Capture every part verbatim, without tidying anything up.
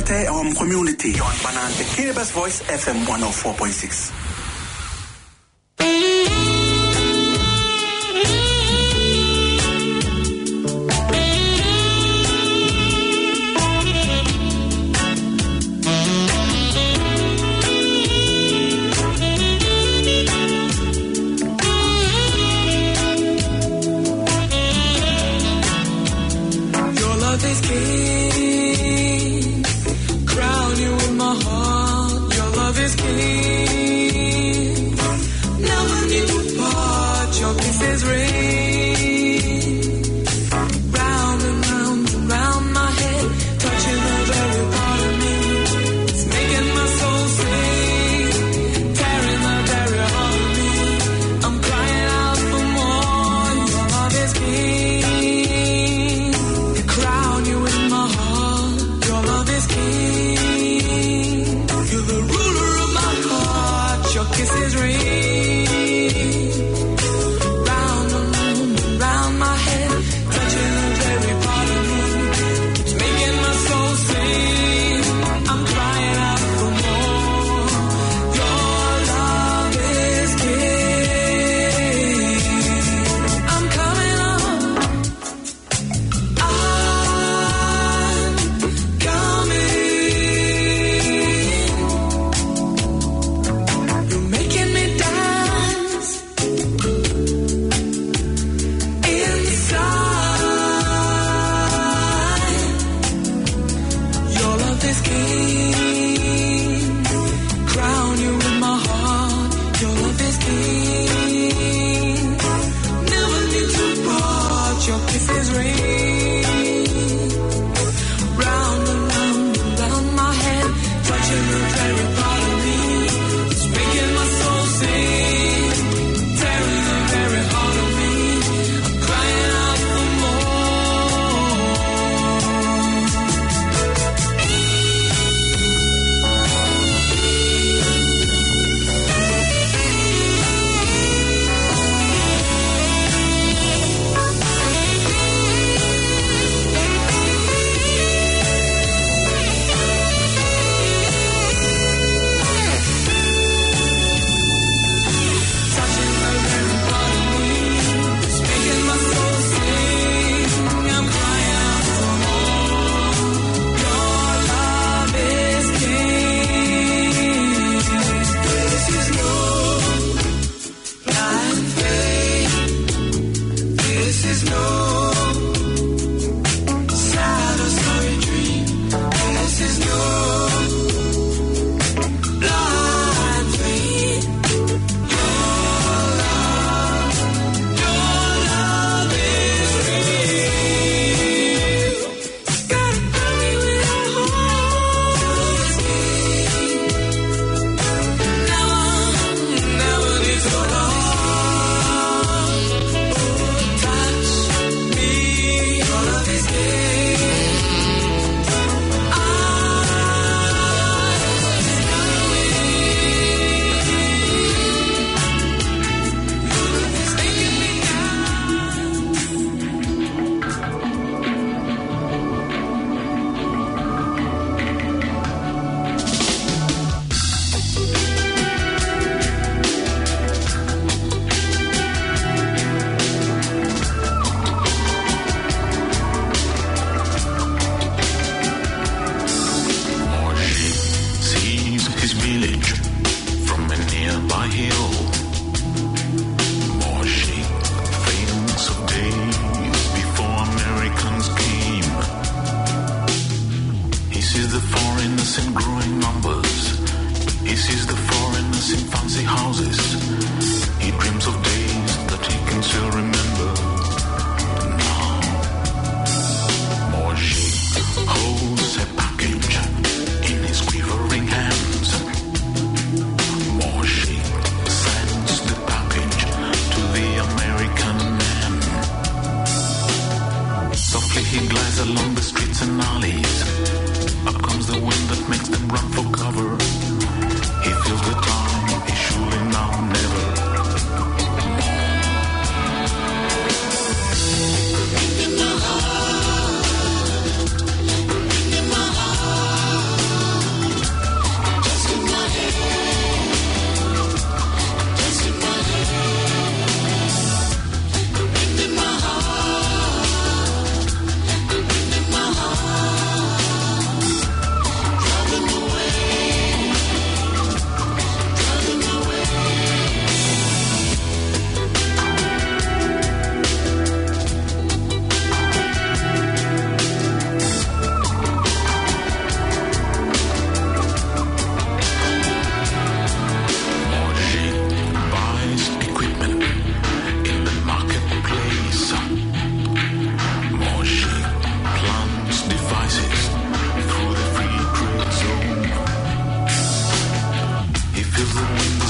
te our community. Yon banante Kiribati Voice F M one oh four point six.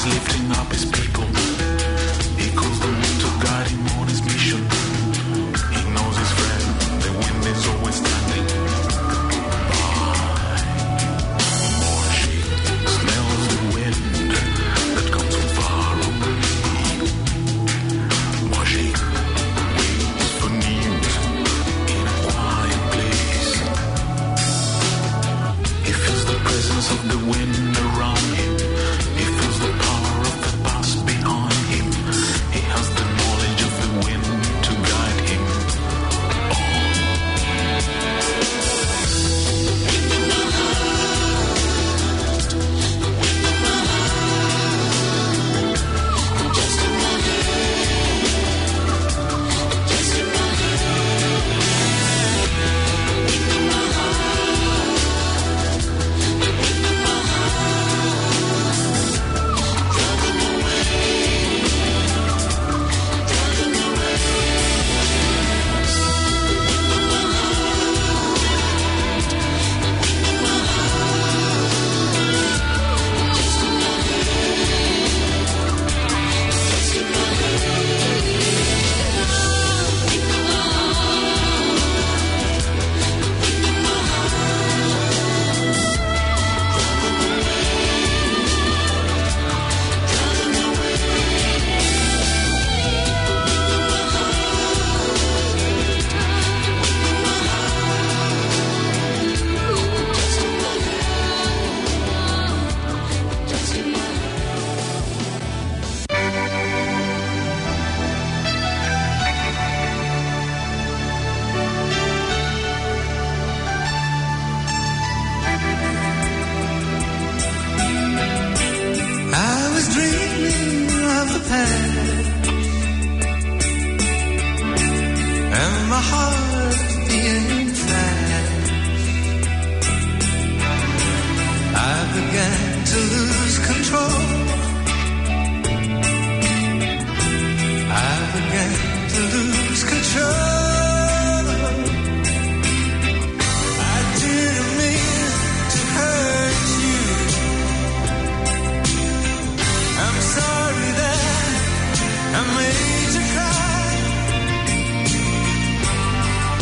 lifting up his people. He calls the wind to guide him on his mission. He knows his friend, the wind is always standing by. Moshi smells the wind that comes from far away. Moshi waits for news in a quiet place. He feels the presence of the wind around him. He feels the power of the past behind him. He has the knowledge of the wind to guide him on. Wind in my heart, wind in my heart, just in my head, just in my head. Wind in my heart, wind in my heart, driving away, driving away. Wind in my heart, wind in my heart, just in my head, just in my head. Wind in my heart, wind in my I was dreaming of the past, and my heart being fast. I began to lose control. I began to lose control. I didn't mean to hurt you. I'm sorry that I made you cry.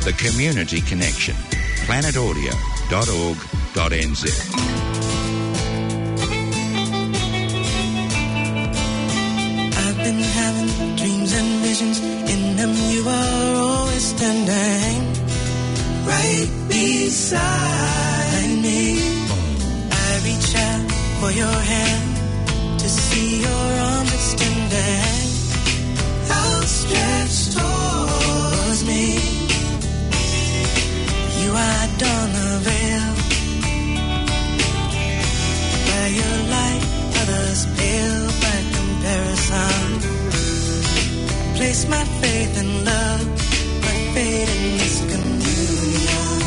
The Community Connection. planet audio dot org dot n z. I've been having dreams and visions. In them you are always standing right beside me. I reach out for your hand to see your arms extending, outstretched towards me. You are dawn the veil. By your light, others pale by comparison. Place my faith in love, my faith in this communion.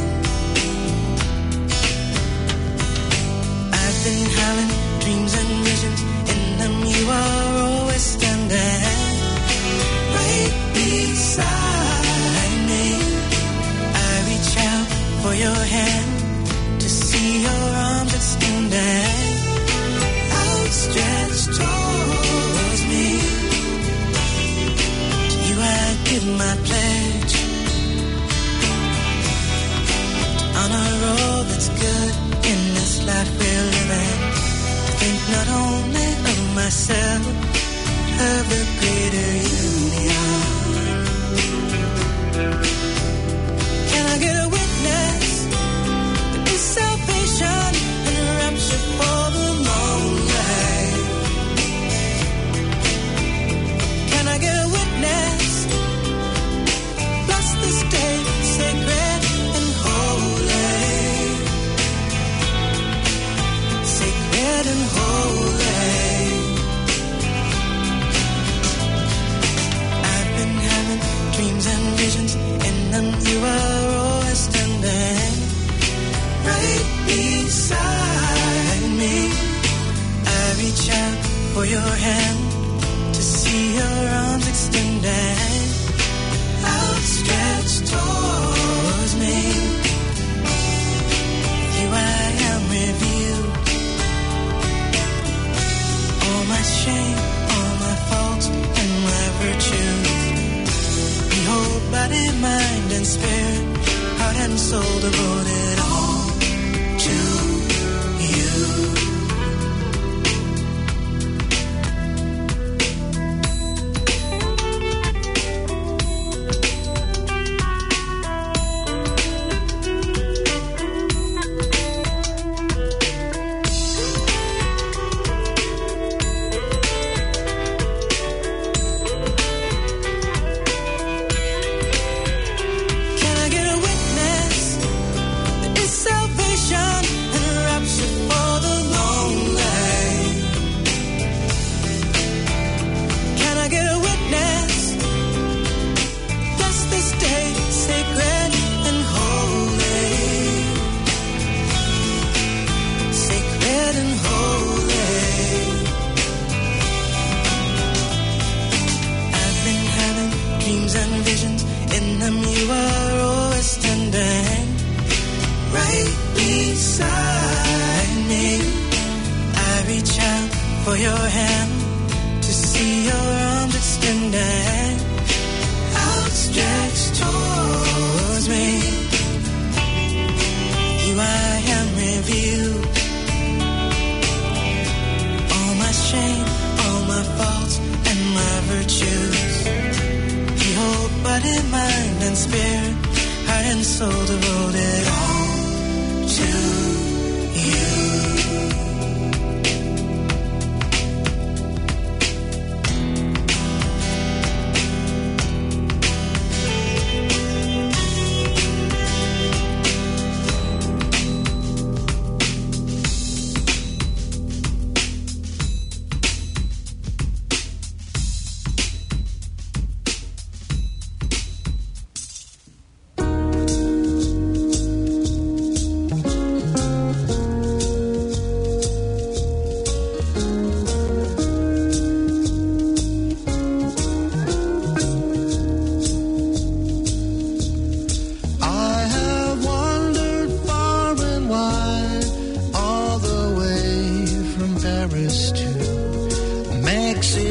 I've been having dreams and visions. In them you are always standing right beside me. I reach out for your hand to see your arms extended, outstretched towards me. To you I give my pledge to honor all that's good in this life we're living. To think not only of myself, of the greater union. Can I get a witness? Is salvation and rapture for the long life? Can I get a witness? Bless this day, sacred and holy. Sacred and holy. I've been having dreams and visions. In them you are always standing right beside me. I reach out for your hand to see your arms extended, outstretched towards me. With you I am revealed. All my shame, all my faults and my virtues. Behold, body, mind and spirit, heart and soul devoted all to you. Can I get a witness? Is salvation and rapture for the long life? Can I get a witness? Bless this day, sacred and holy. Sacred and holy. I've been having dreams and visions. In them you are always standing right beside me. I reach out for your hand to see your arms extended, outstretched towards me. You I am revealed. All my shame, all my faults and my virtues. Behold, body, mind and spirit, heart and soul devoted all to you.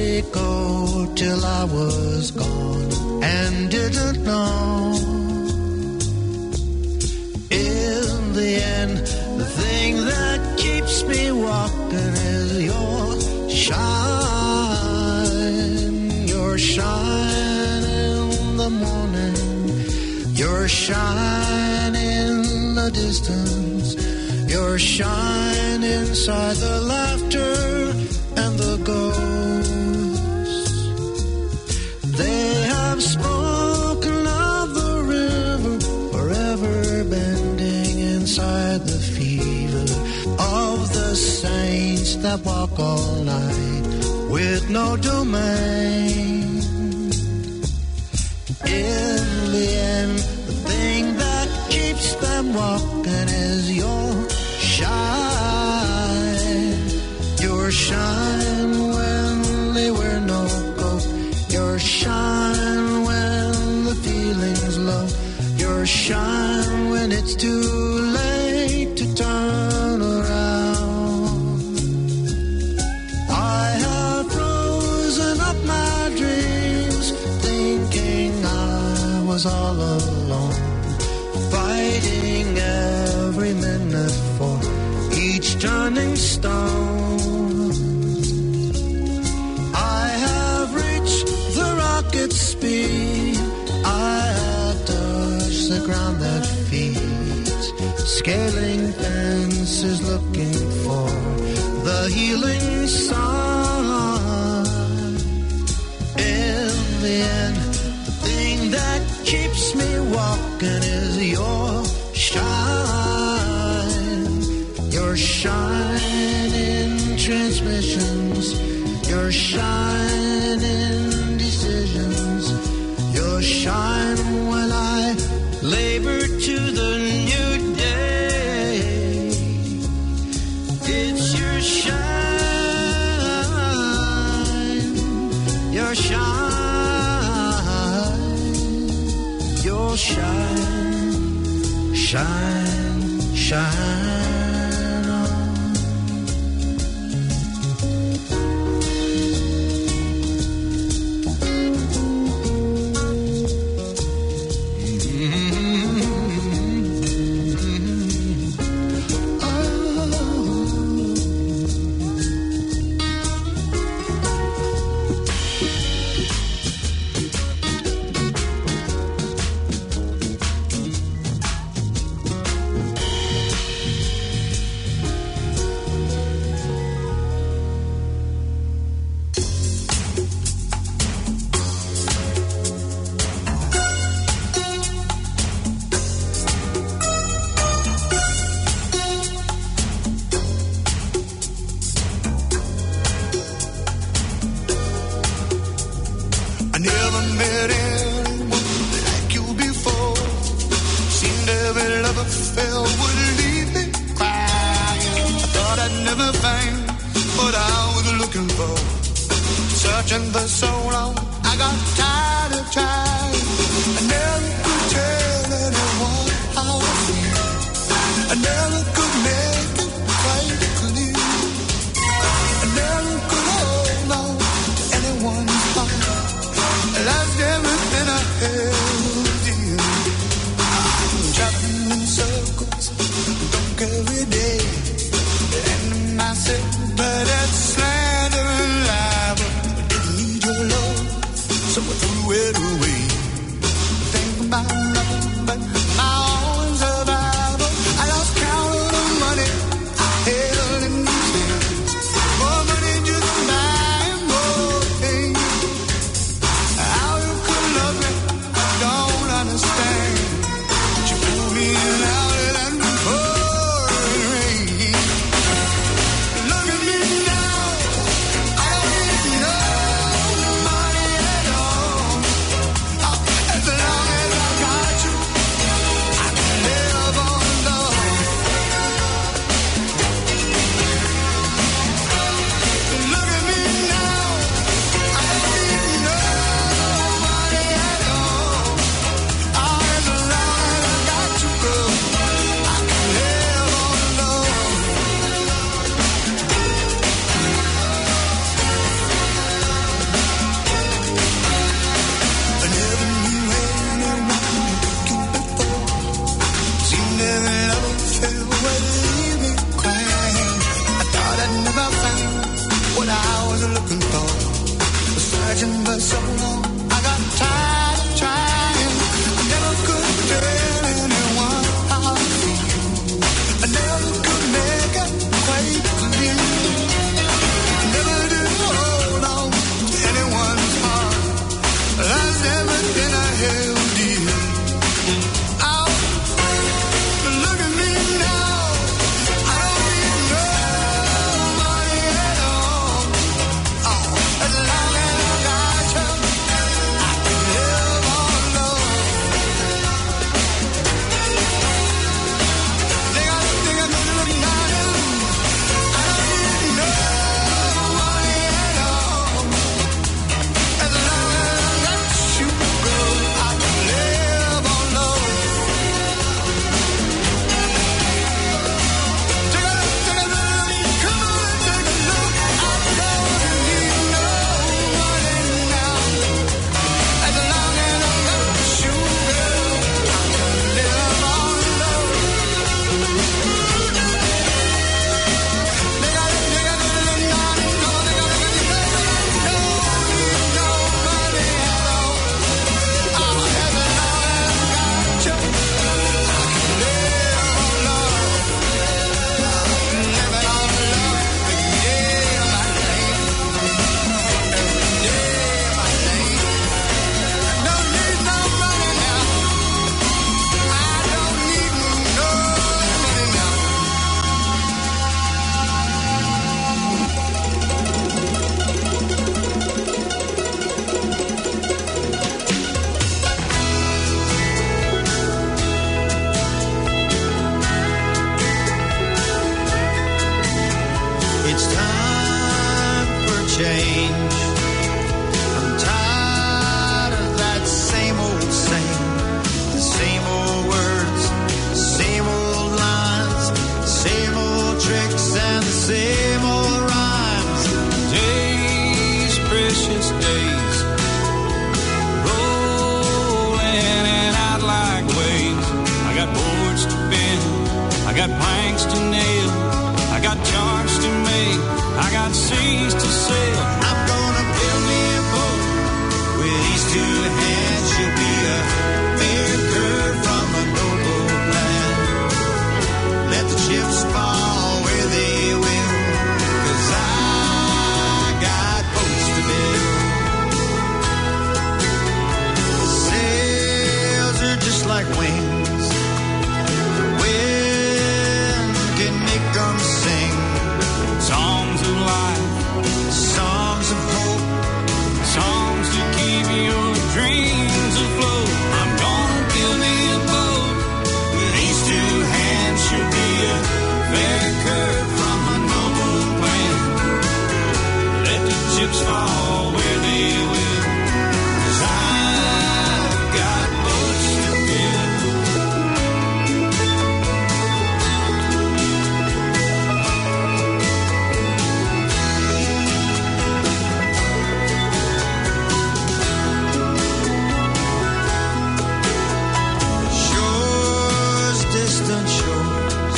till I was gone and didn't know shine, your shine in the morning, your shine in the distance, your shine inside the laughter and the ghosts. They have spoken of the river forever bending inside the fever of the saints that walk all night with no domain. In the end, the thing that keeps them walking is your shine. Your shine when they wear no coat. Your shine when the feeling's low. Your shine when it's too late to turn around. I have frozen up my dreams, thinking I was all alone, fighting every minute for each turning stone. I have reached the rocket speed, I have touched the ground that feeds, scaling fences looking for the healing sun. In the end, the thing that keeps me walking is your shine. Your shine in transmissions, your shine in decisions, your shine when I labor to the new day. It's your shine, your shine, your shine, shine, shine. Think about nothing but my own survival. I lost count of the searching for so long. I got tired of trying. I never could tell anyone how I feel. I never could make it quite clear. I never did hold on to anyone's heart. That's everything I held dear. Oh, look at me now. I don't need nobody at all. Oh, as long as I got you, I can live on love. Think I think I know look now. I don't need nobody at all. As long as I got you, girl, I can live on love. Take a look, take a look, come on and take a look. I don't need nobody now. As long as I got you, girl, I can live on love. Take a look, take a look now. Come on, take a look, take a look. Don't need nobody at all. Oh, as long as I got you, I can live on love. Living on love every day of my life. Every day of my life. Don't need nobody now. I don't need nobody now. It's time for change. I'm tired of that same old same, the same old words, the same old lines, the same old tricks and the same old rhymes. Days, precious days, rolling in and out like waves. I got boards to bend, I got planks to nail, I got charts to make, I got seas to sail. I'm gonna build me a boat with these two hands. She'll be a fair curve from a noble plan. Let the chips fall where they will, 'cause I got boats to build. Sails are just like wings. The wind can make them sing. Songs of life, songs of hope, songs to keep your dreams afloat. I'm gonna build me a boat with these two hands. Should be a fair curve from a noble plan. Let the chips fall where they will, 'cause I've got boats to build. Shores, distant shores,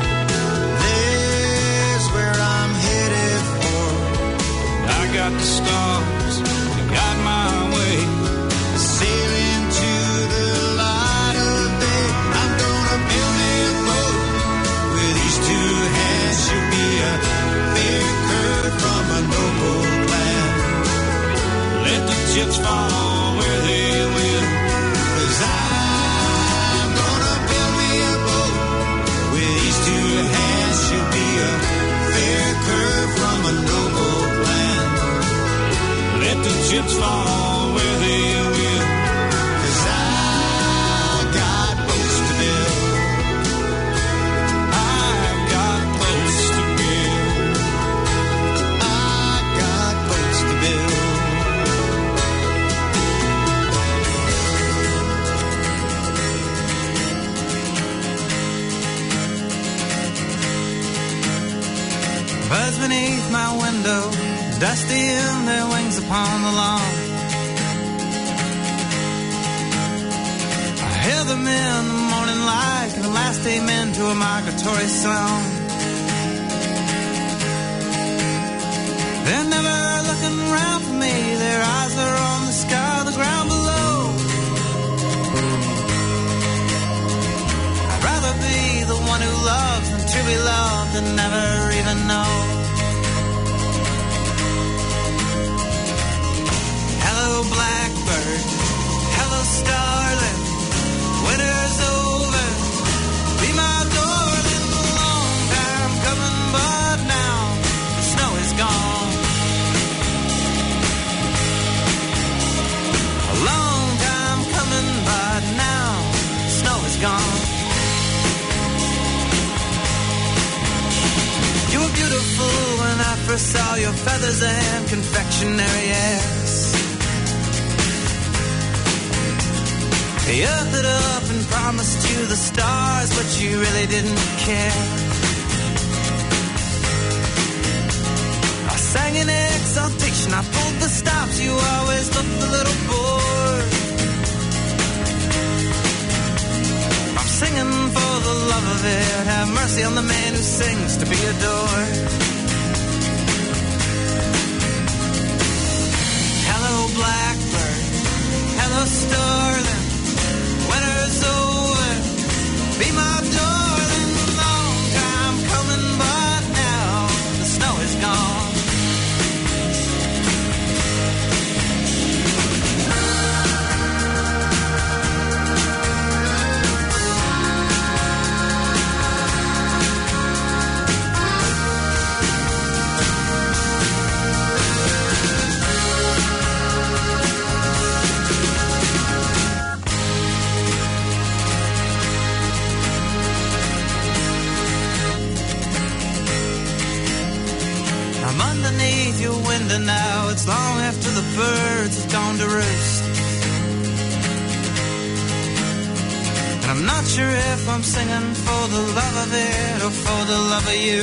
there's where I'm headed for. I got the stars, I got my way, sailing to the light of day. I'm gonna build me a boat with these two hands. Should be a fair curve from a noble plan. Let the chips fall where they will, 'cause I'm gonna build me a boat with these two hands. Should be a fair curve from a noble plan. Let the chips fall where they will, 'cause I got boats to build. I got boats to build. I got boats to build. Birds beneath my window, dusty in their wings upon the lawn. I hear them in the morning light, the last amen to a migratory song. They're never looking round for me, their eyes and never even know. Hello, blackbird. Hello, starling. Winter's over. Be my darling. A long time coming, but now the snow is gone. A long time coming, but now the snow is gone. You were beautiful when I first saw your feathers and confectionery ass. You earthed it up and promised you the stars, but you really didn't care. I sang in exaltation, I pulled the stops, you always looked a little bored. I'm singing for the love of it, have mercy on the man who sings to be adored. Hello, blackbird, hello, starling. Winter's over, be my darling. Long time coming, but now the snow is gone. I'm underneath your window now. It's long after the birds have gone to roost. And I'm not sure if I'm singing for the love of it or for the love of you.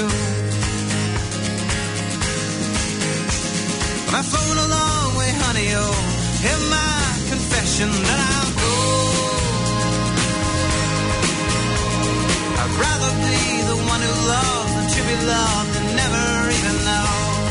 But I've flown a long way, honey, oh, hear my confession that I'll go. I'd rather be the one who loves than to be loved and never even know.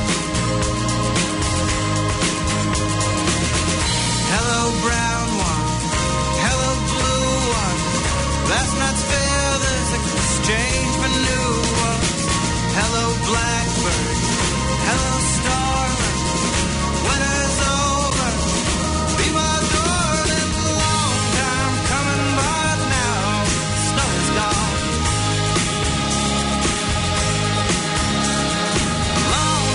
Hello, brown one. Hello, blue one. Last night's feathers exchange for new ones. Hello, blackbird. Hello, starling. Winter's over. Be my darling. Long time coming, but now snow is gone. Long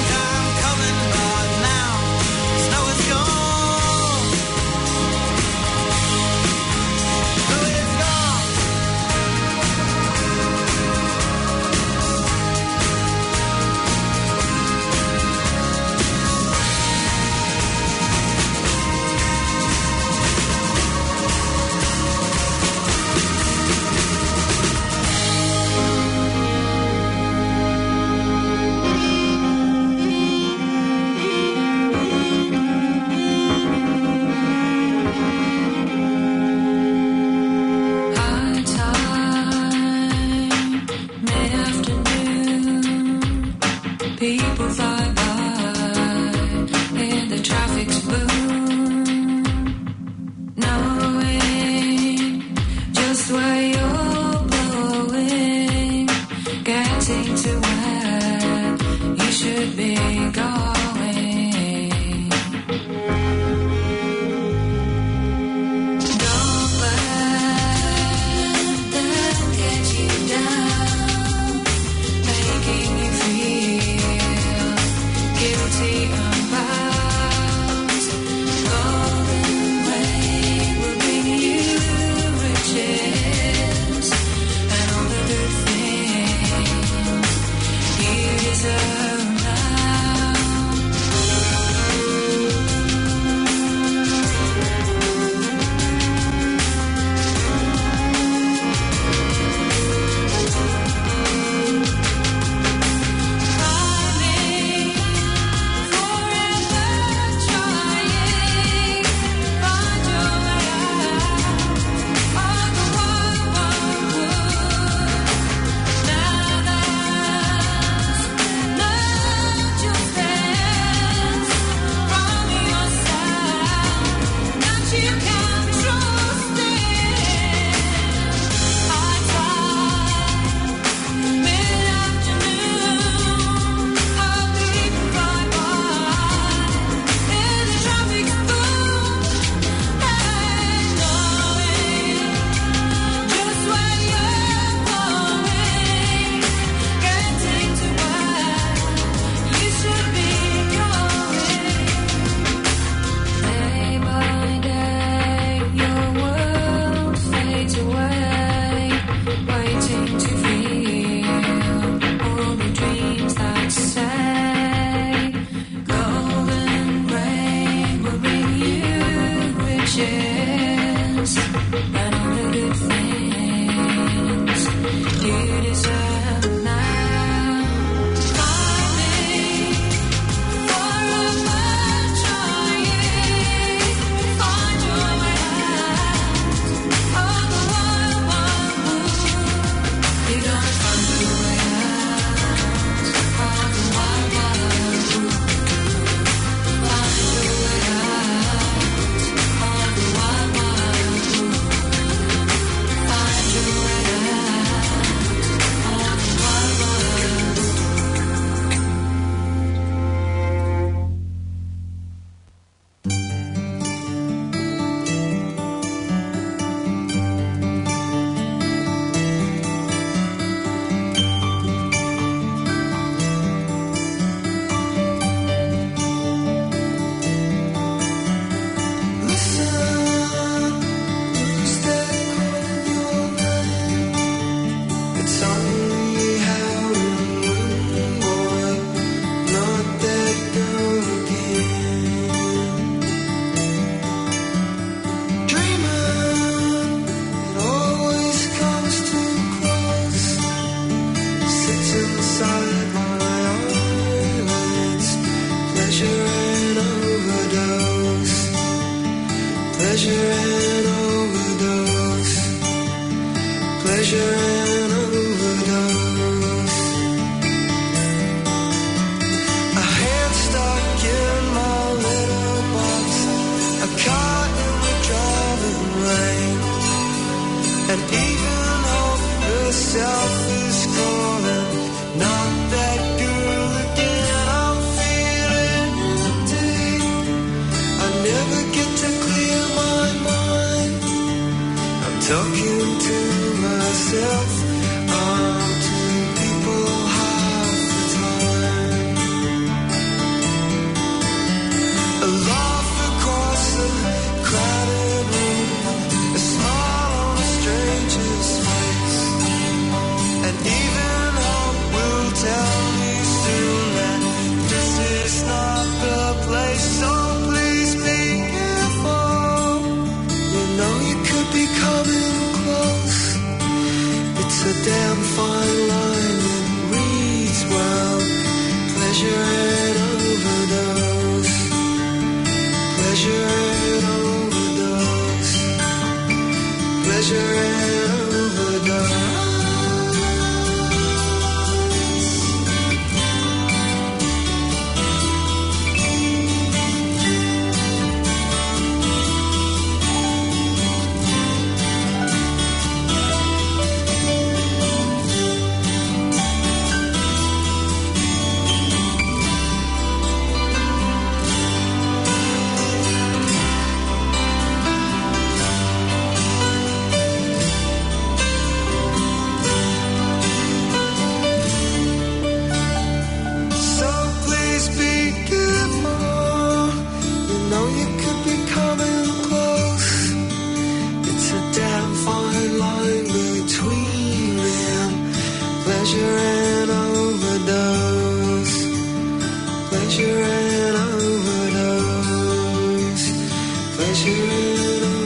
pleasure and overdose, pleasure and overdose. A hand stuck in my little box, a car in the driving rain, and even hope herself is calling. Not that girl again, I'm feeling empty. I never get to clear my mind. I'm talking to myself. I'm two people half the time. A laugh across the crowded room, a smile on a stranger's face, and even hope will tell me soon that this is not the place. So please be careful. You know you could be coming close. It's a damn fine line that reads well. Pleasure and overdose, pleasure and overdose, pleasure and overdose. So please be careful. You know you could be coming close. It's a damn fine line between them. Pleasure and overdose, pleasure and overdose, pleasure and overdose.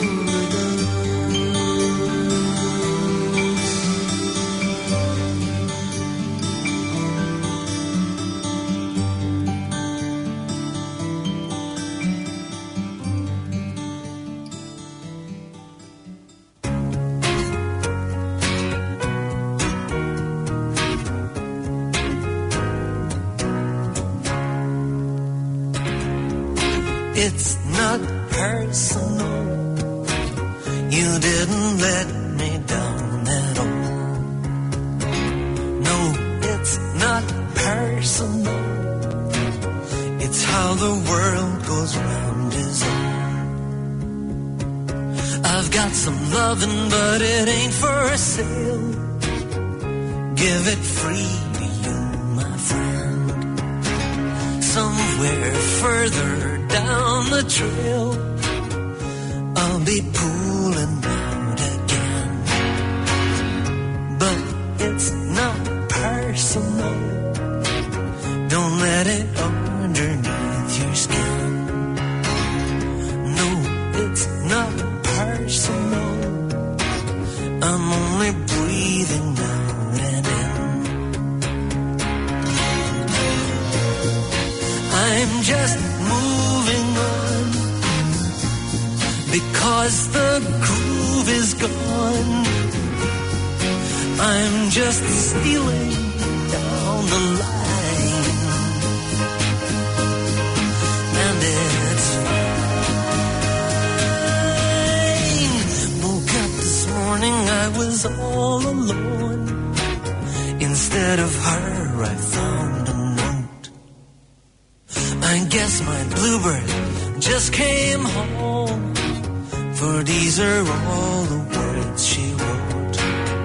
It's not personal. You didn't let me down at all. No, it's not personal. It's how the world goes round is all. I've got some loving, but it ain't for sale. Give it free to you, my friend. Somewhere further down the trail, I'll be pulling out again. But it's not personal. Don't let it underneath your skin. No, it's not personal. I'm only breathing out and in. I'm just moving on because the groove is gone. I'm just stealing down the line, and it's fine. Woke up this morning, I was all alone. Instead of her, I found a note. I guess my bluebird just came home, for these are all the words she wrote.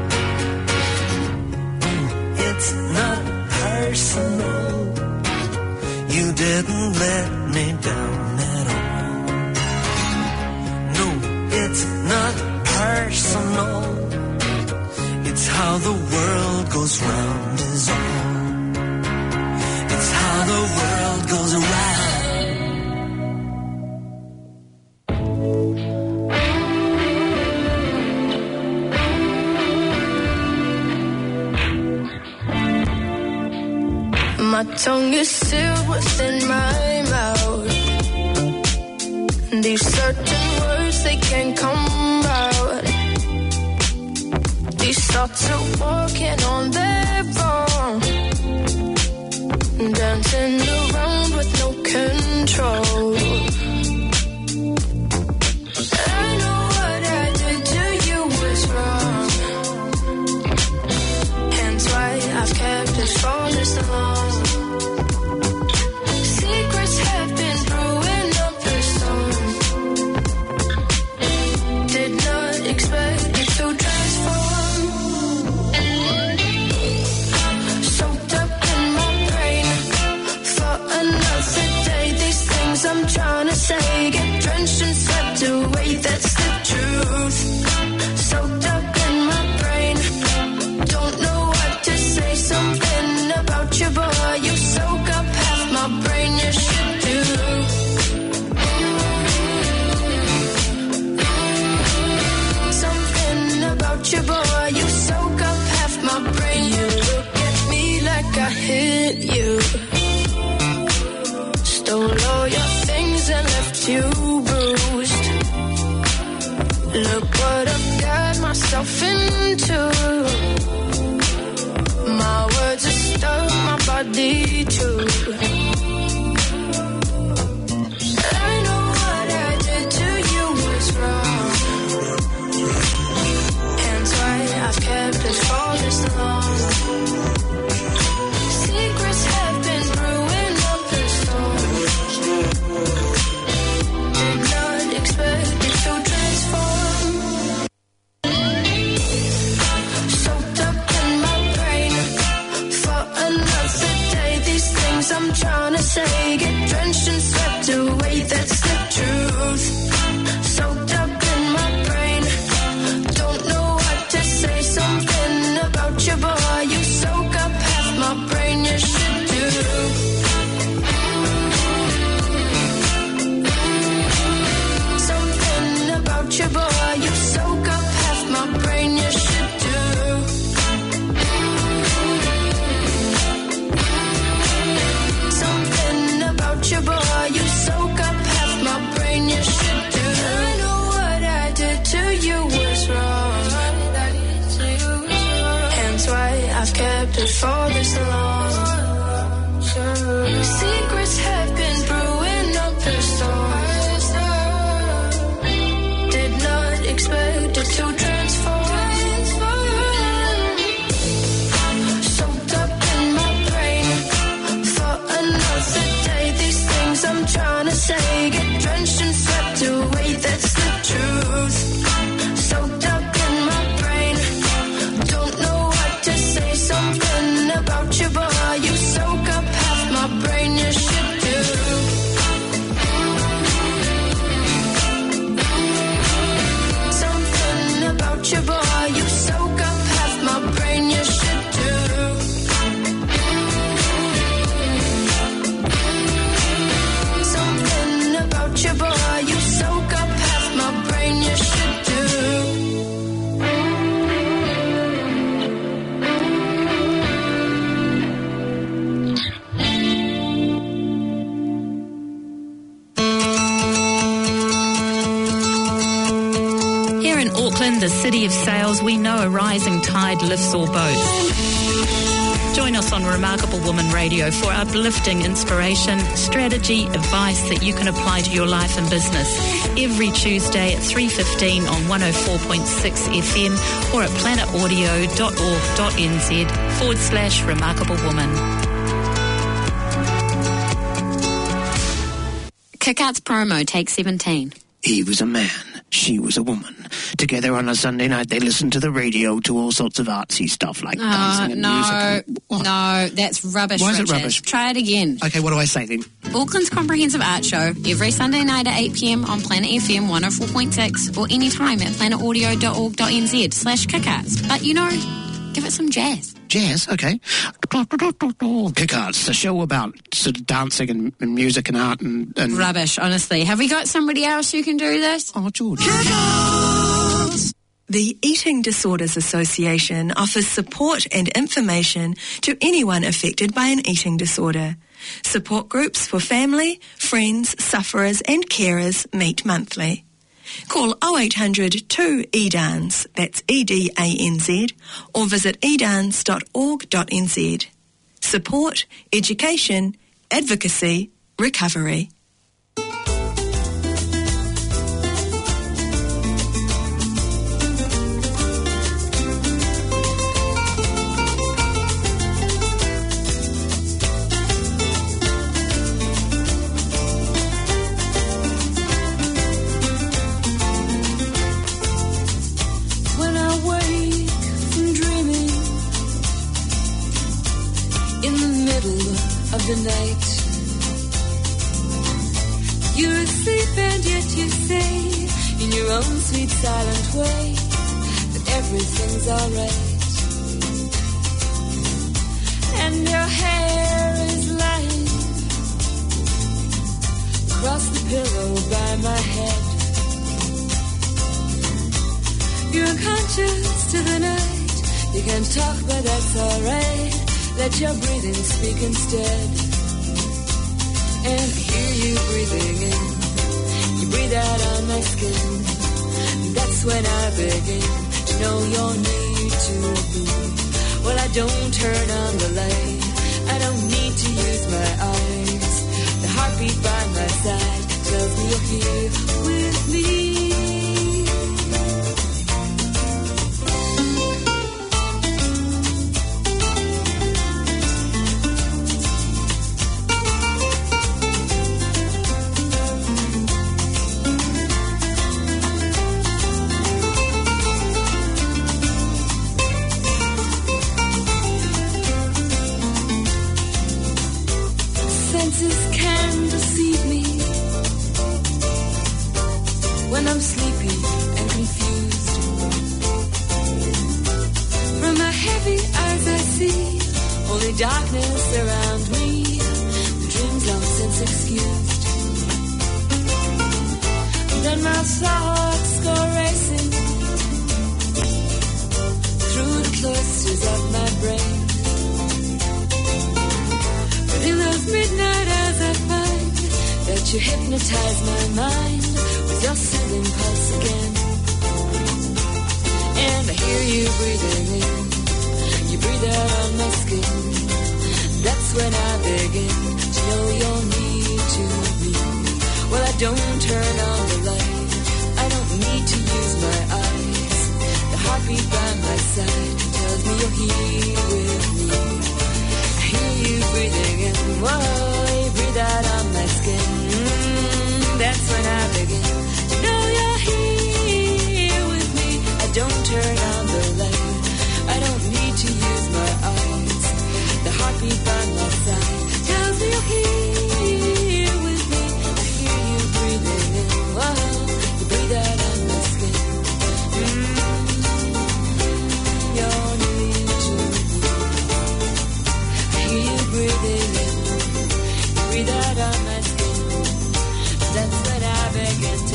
It's not personal. You didn't let me down at all. No, it's not personal. It's how the world goes round is all. It's how the world goes around. My tongue is sealed within my mouth. These certain words, they can come out. These thoughts are walking on their own, dancing around with no control. I know what I did to you was wrong, hence why I've kept it for this long. Secrets have been brewing up the storm. Did not expect it to transform. Soaked up in my brain for another day. These things I'm trying to say get drenched and swept away. That's the truth. Soaked up in my brain, don't know what to say. Something about you, boy, you soak up half my brain. You should do. Something about you, boy, you soak up half my brain. You look at me like I hit you, stole all your things and left you bruised. Look what I've got myself into. My words are stuck, my body too. I know what I did to you was wrong, hence why I've kept it for this long. Secrets have been brewing up the storm. Did not expect it to transform. Soaked up in my brain for another day. These things I'm trying to say get drenched and swept away. That's the truth. Soaked up in my brain, don't know what to say. Something about you, boy, you soak up half my brain. You should do. Something about you, boy, you soak up half my brain. You should do. Something about you, boy, you soak up half my brain. You should do. I know what I did to you was wrong, hence why I've kept it for this long. Secrets have been brewing up the storm. Did not expect it to transform. Soaked up in my brain for another day. These things I'm trying to say get drenched and swept away. That's the truth. Soaked up in my brain, don't know what to say. Something about you, boy, you soak up half my brain. You should do. Something about you, boy, you soak up half my brain. You should do. Something about you, boy, you soak up half my brain. You should do. Here in Auckland, the city of sails, we know a rising tide lifts all boats. Join us on Remarkable Woman Radio for uplifting inspiration, strategy, advice that you can apply to your life and business every Tuesday at three fifteen on one oh four point six F M or at planetaudio.org.nz forward slash Remarkable Woman. Kickout's promo, take seventeen. He was a man, she was a woman. Together on a Sunday night, they listened to the radio to all sorts of artsy stuff like Oh, dancing and no, music. What? no, that's rubbish, Why is it Richard. rubbish? Try it again. Okay, what do I say then? Auckland's Comprehensive Art Show, every Sunday night at eight p m on Planet F M one oh four point six or anytime at planetaudio.org.nz slash kickarts. But, you know, give it some jazz. Jazz, okay. Kickarts, a show about sort of dancing and, and music and art and, and... Rubbish, honestly. Have we got somebody else who can do this? Oh, George. The Eating Disorders Association offers support and information to anyone affected by an eating disorder. Support groups for family, friends, sufferers and carers meet monthly. Call oh eight hundred two E D A N S, that's E D A N Z, or visit edans dot org dot n z. Support, education, advocacy, recovery. Of the night, you're asleep and yet you say in your own sweet silent way that everything's alright, and your hair is lying across the pillow by my head. You're unconscious to the night, you can't talk but that's alright. Let your breathing speak instead. And I hear you breathing in. You breathe out on my skin. That's when I begin to know your need to be. Well, I don't turn on the light. I don't need to use my eyes. The heartbeat by my side tells me you're here with me. Can deceive me when I'm sleepy and confused. From my heavy eyes I see only darkness around me, the dreams long since excused. And then my thoughts go racing through the cloisters of my brain. In those midnight hours I find that you hypnotize my mind with your soothing pulse again. And I hear you breathing in, you breathe out on my skin. That's when I begin to know your need to be. Well, I don't turn on the light, I don't need to use my eyes. The heartbeat by my side tells me you're here with me. You breathing in, whoa, you breathe out on my skin. Mm, that's when I begin to know you're here with me. I don't turn on the light, I don't need to use my eyes. The heartbeat by my side tells me you're here with me. I hear you breathing in, whoa, you breathe out on my skin. Mm, you're need to breathing in, you breathe out on my skin. That's when I begin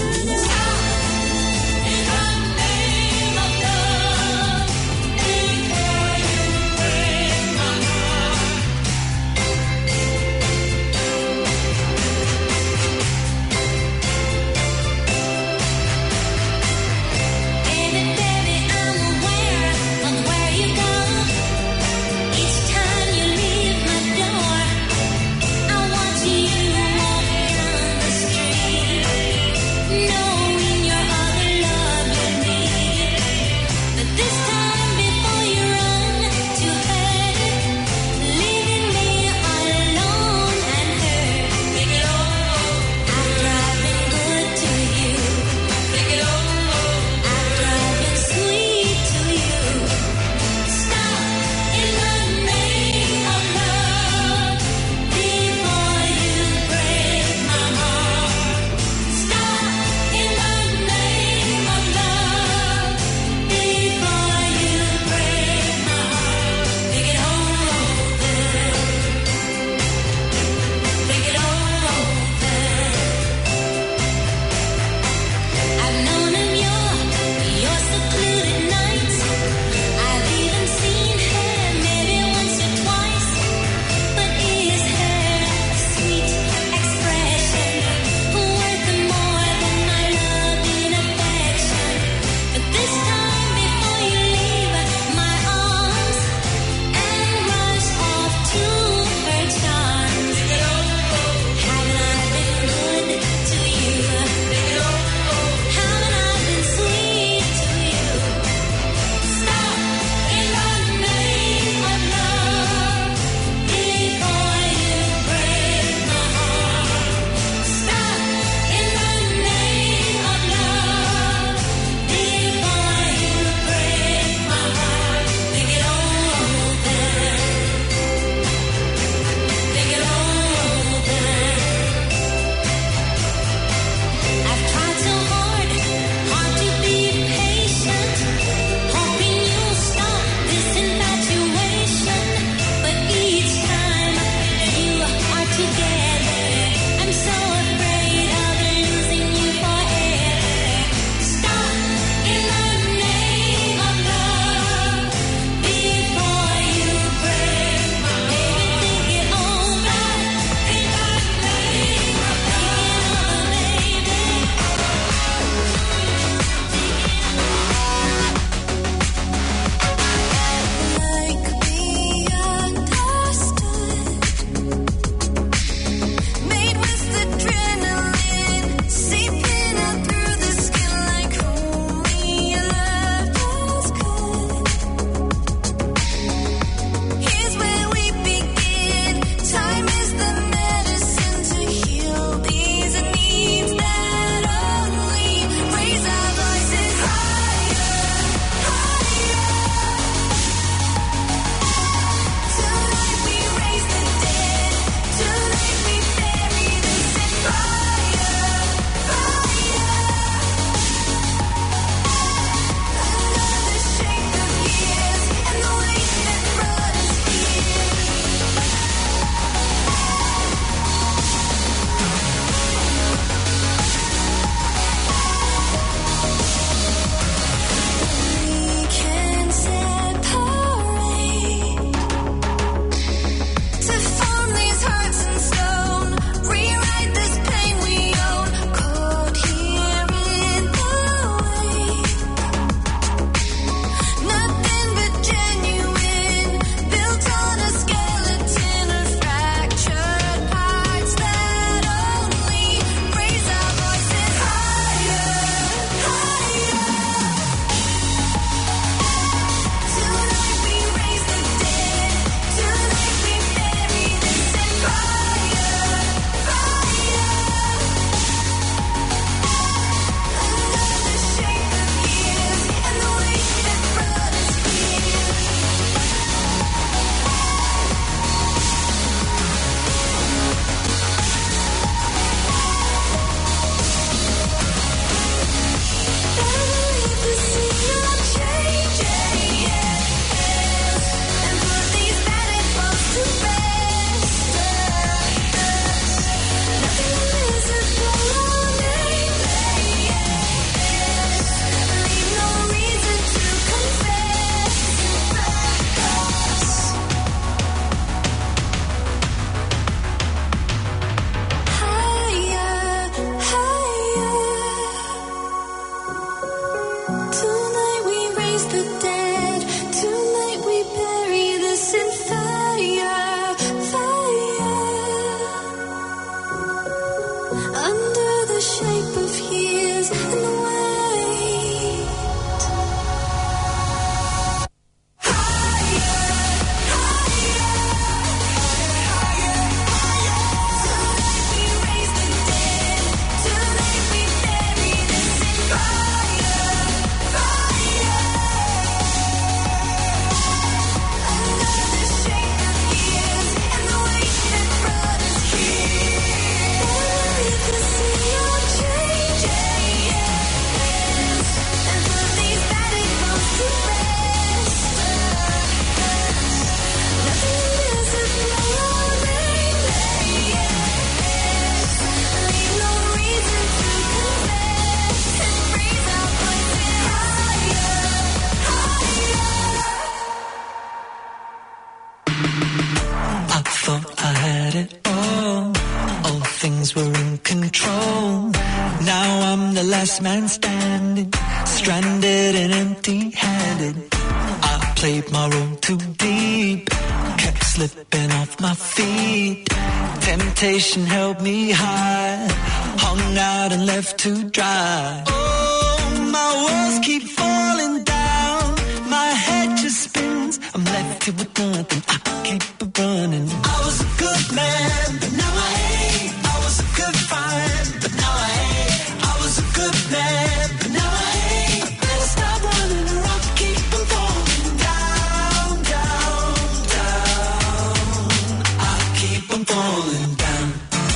I'm the last man standing, stranded and empty-handed. I played my role too deep, kept slipping off my feet. Temptation held me high, hung out and left to dry. Oh, my walls keep falling down, my head just spins, I'm left here with nothing, I keep it running. I was a good man, but now I ain't. I was a good find, but now I ain't. I was a good man, but now I ain't. Better stop running or I'll keep on falling down, down, down. I'll keep on falling down.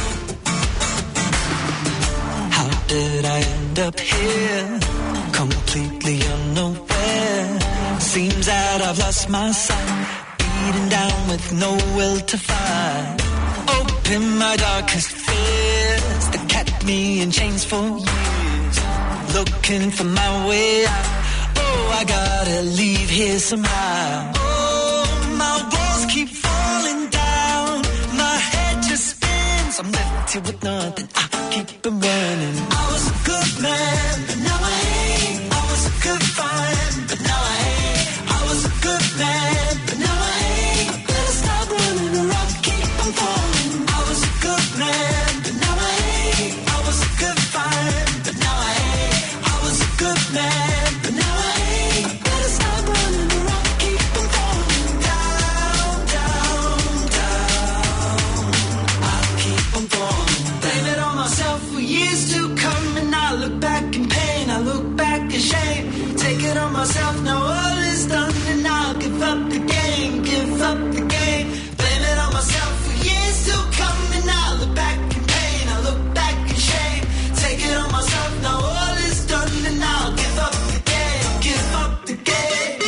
How did I end up here? Completely unaware. Seems that I've lost my sight, beaten down with no will to fight. Open my darkest fears that kept me in chains for years, looking for my way out. Oh, I gotta leave here somehow. Oh, my walls keep falling down, my head just spins, I'm left here with nothing, I keep on running. I was a good man, but now I ain't. I was a good find, but now I ain't. I was a good man, but now I ain't. Better stop running or I'll keep on falling. I was a good man, but now I ain't. I was a good find, but now I ain't. I was a good man, but now I ain't. Better stop running or I'll keep on falling down, down, down. I'll keep on falling down. Blame it on myself for years to come, and I look back in pain, I look back in shame. Take it on myself, now all is done, and I'll give up the game, give up the game. Blame it on myself for years to come, and I look back in pain, I look back in shame. Take it on myself, now all is done, and I'll give up the game, give up the game.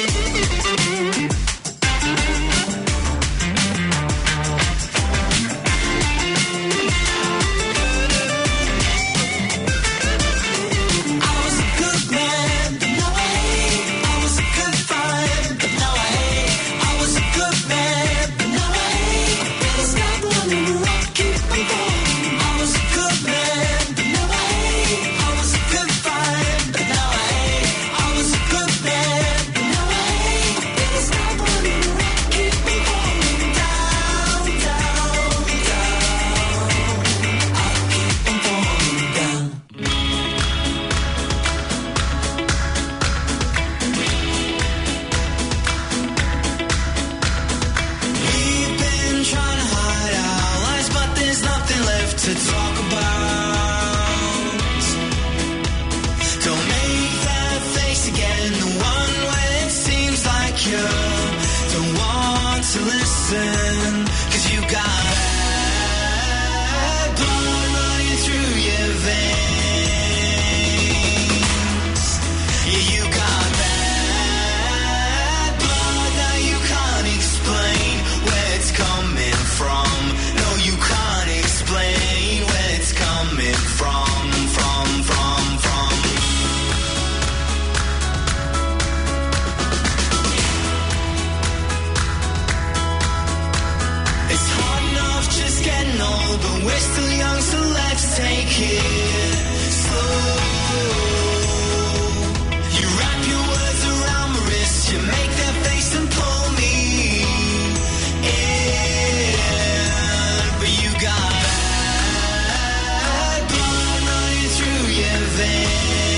I was a good man, but now I ain't. I was a good find, but now I ain't. I was a good man, but now I ain't. Better stop running or I'll keep on falling. I was a good man, but now I ain't. I was a good find, but now I ain't. I was a good man, but now I ain't. Better stop running or I'll keep on falling down, down, down. I'll keep on falling down. We've been trying to hide our lies, but there's nothing left to talk about. Don't make that face again, the one when it seems like you don't want to listen, 'cause you got bad blood running through your veins. Yeah, you got bad blood, now you can't explain where it's coming from. No, you can't explain where it's coming from, from, from, from. It's hard enough just getting old, but we're still young, so let's take it slow. You wrap your words around my wrist, you make that face and pull me in, but you got bad blood running through your veins.